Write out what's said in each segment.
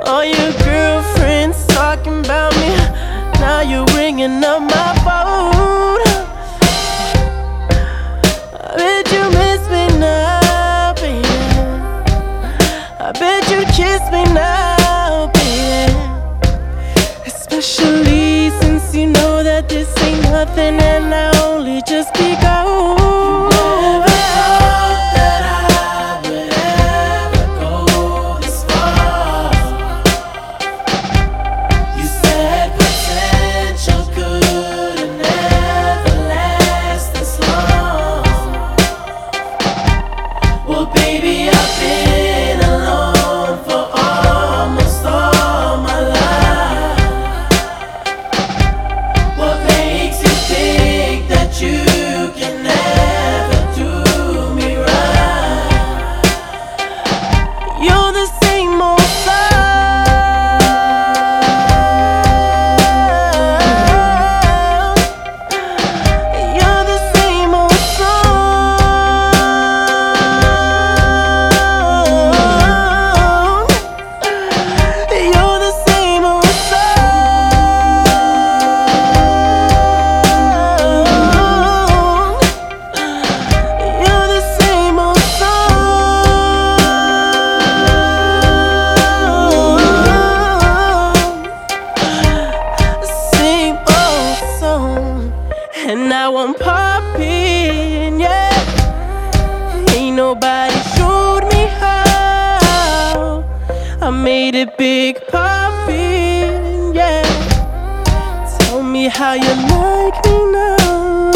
All your girlfriends talking about me, now you're ringing up my phone. I bet you miss me now, baby. I bet you kiss me now, baby. Especially since you know that this ain't nothing and I only just begun. And now I'm popping, yeah. Ain't nobody showed me how. I made it big popping, yeah. Tell me how you like me now.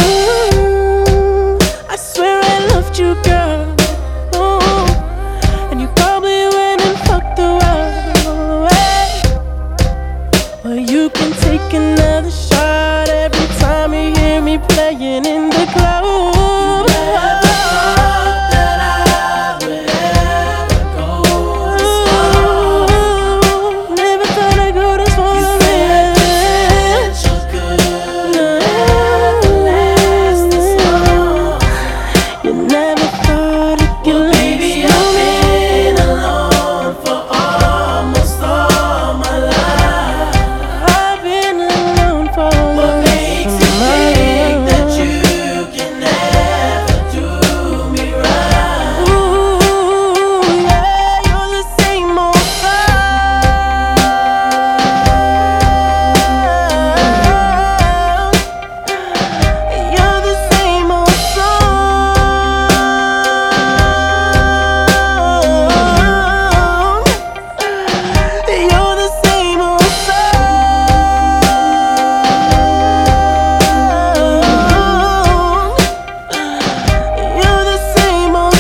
I swear I loved you, girl. Oh, and you probably went and fucked around. Well, you can take another shot every time you hear me playing in the club. You never thought that I would ever go this far. Never thought I'd go this far. You said potential could never last this long. You never thought it could last. Baby, I've been alone for almost all my life. I've been alone for what makes you think that you can never do me right? Ooh, yeah, you're the same old sound. You're the same old song. You're the same old You're the same old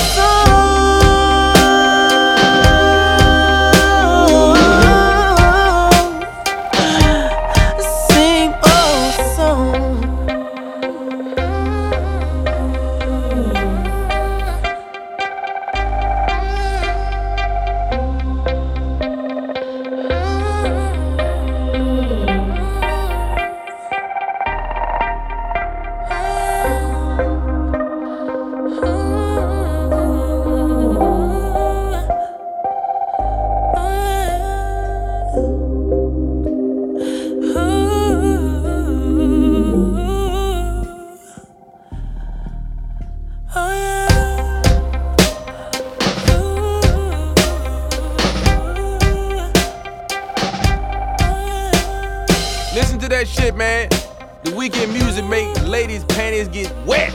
same old song. Listen to that shit, man. The weekend music make ladies' panties get wet.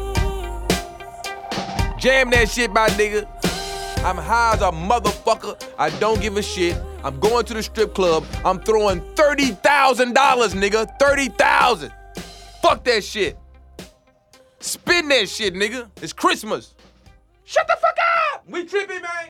Jam that shit, my nigga. I'm high as a motherfucker. I don't give a shit. I'm going to the strip club. I'm throwing $30,000, nigga. 30,000. Fuck that shit. Spin that shit, nigga. It's Christmas. Shut the fuck up. We tripping, man.